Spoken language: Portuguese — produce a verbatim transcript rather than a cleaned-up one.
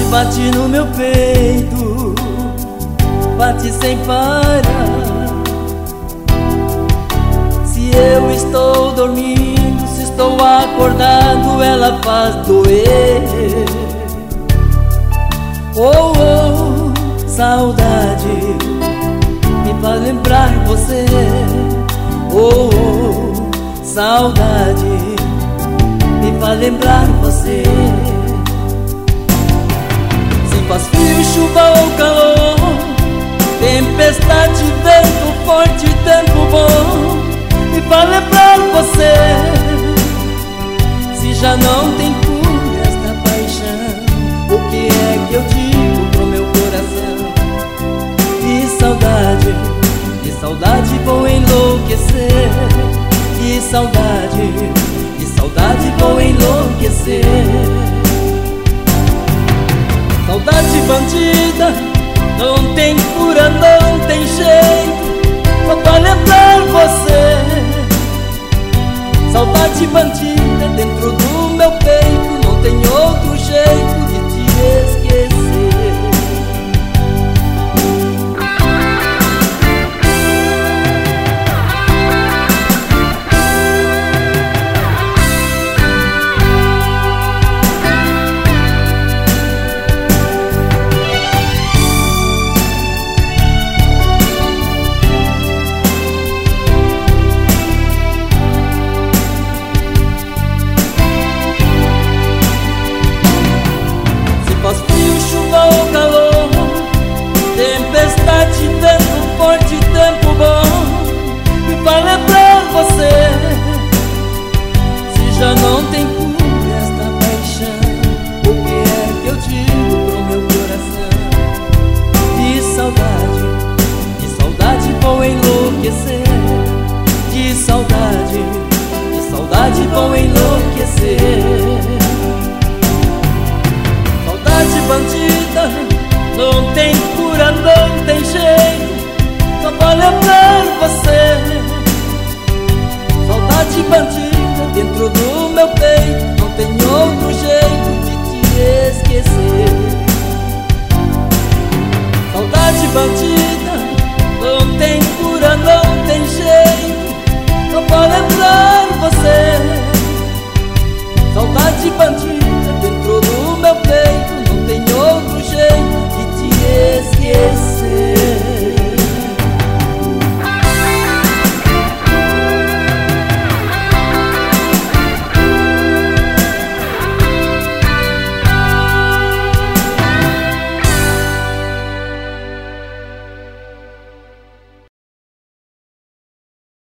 bate no meu peito, bate sem parar. Se eu estou dormindo, se estou acordado, ela faz doer. Oh, oh, saudade, me faz lembrar você. Oh, oh, saudade, me faz lembrar você. Se faz frio, chuva ou calor, tempestade, vento forte, tempo bom, me faz lembrar você. Se já não tem cura esta paixão, o que é que eu digo pro meu coração? Que saudade, que saudade, vou enlouquecer. Que saudade, que saudade, vou enlouquecer. Saudade bandida, não tem cura, não tem jeito, só pra lembrar você. Saudade bandida dentro do meu peito, não tem outro jeito de te esquecer. Faz frio, chuva ou calor, tempestade, vento forte, tempo bom, me faz lembrar você. Se já não tem cura esta paixão, o que é que eu digo pro meu coração? Que saudade, que saudade, vou enlouquecer. Que saudade, que saudade, vou enlouquecer. Saudade bandida, não tem cura, não tem jeito, só pra lembrar você. Saudade bandida dentro do meu peito, não tem outro jeito.